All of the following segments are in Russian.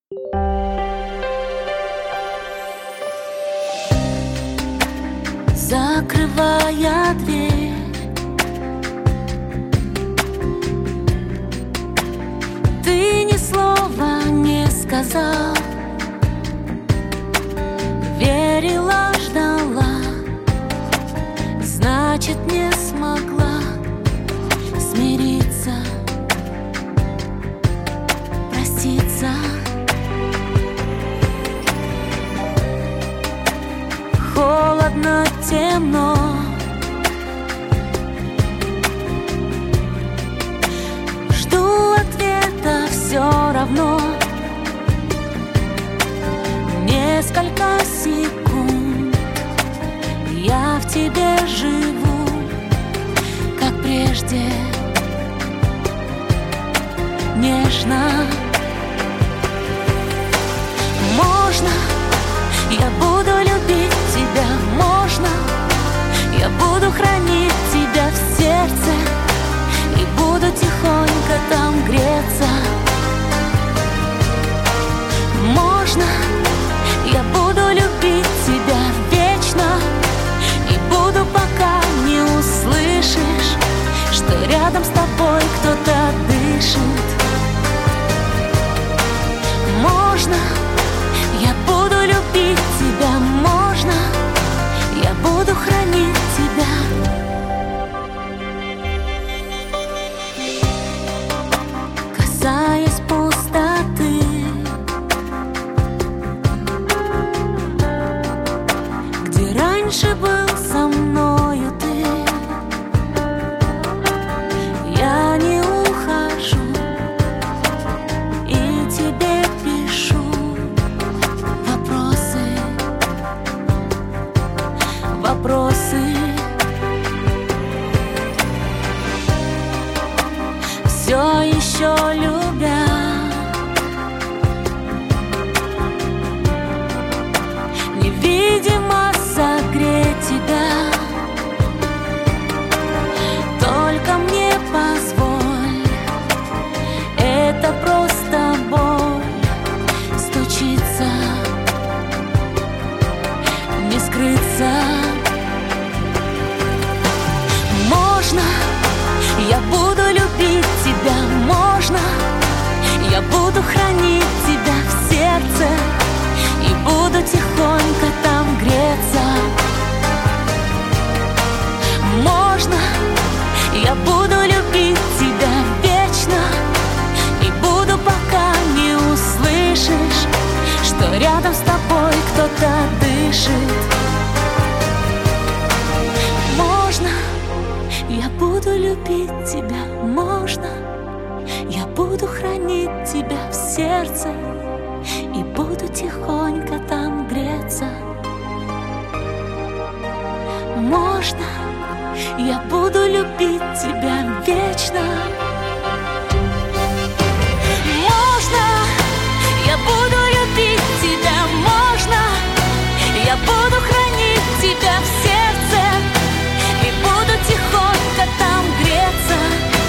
Закрывая дверь, ты ни слова не сказал. Верила, ждала, значит, не смогла смириться, проститься. Холодно, темно, жду ответа все равно. Несколько секунд я в тебе живу, как прежде, нежно. Можно, я буду любить тебя, можно, я буду хранить тебя в сердце и буду тихонько там греться. Можно, я буду любить тебя вечно и буду, пока не услышишь, что рядом с тобой кто-то дышит. Можно, я буду любить тебя, можно, я буду хранить тебя. Касаясь пустоты, где раньше был со мною ты, я не ухожу и тебе пишу вопросы. Все еще любя, невидимо согреть тебя. Только мне позволь, это просто боль стучится, не скрыться. Можно, я буду любить тебя, можно, я буду хранить тебя в сердце и буду тихонько там греться. Можно, я буду любить тебя вечно и буду, пока не услышишь, что рядом с тобой кто-то дышит. Можно, я буду любить тебя, можно, я буду хранить тебя в сердце и буду тихонько там греться. Можно, я буду любить тебя вечно. Можно, я буду любить тебя, можно, я буду хранить тебя в сердце и буду тихонько там греться.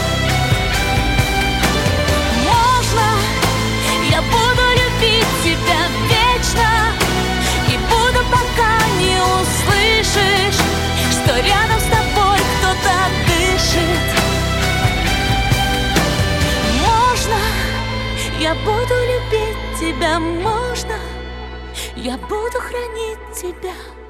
Можно, я буду любить тебя вечно и буду, пока не услышишь, что рядом с тобой кто-то дышит. Можно, я буду любить тебя, можно, я буду хранить тебя.